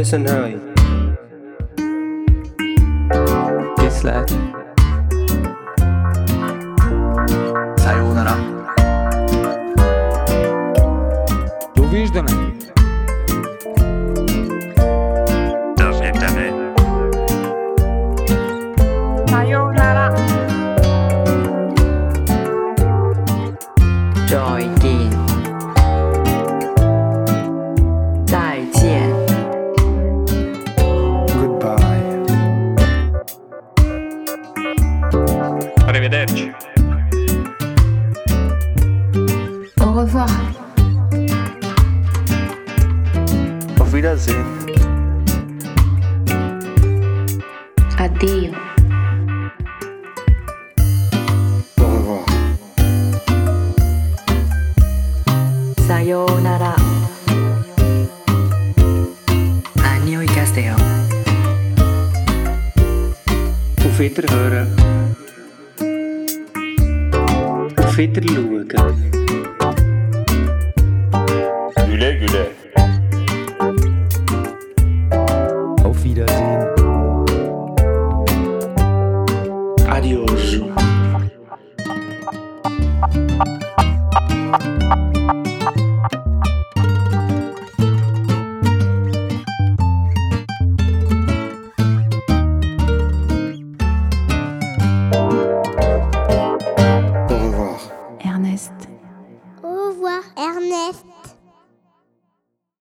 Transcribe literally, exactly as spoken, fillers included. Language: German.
Shanghai. Dislike. さようなら。 Увиждане. До свидания. Sayonara. Joy King. 再见。 Goodbye. Arrivederci. Au revoir. Auf Wiedersehen. Addio. Au revoir. Sayonara. 안녕히 가세요. Auf Wiederhören. Auf Wiederschauen. Güle güle.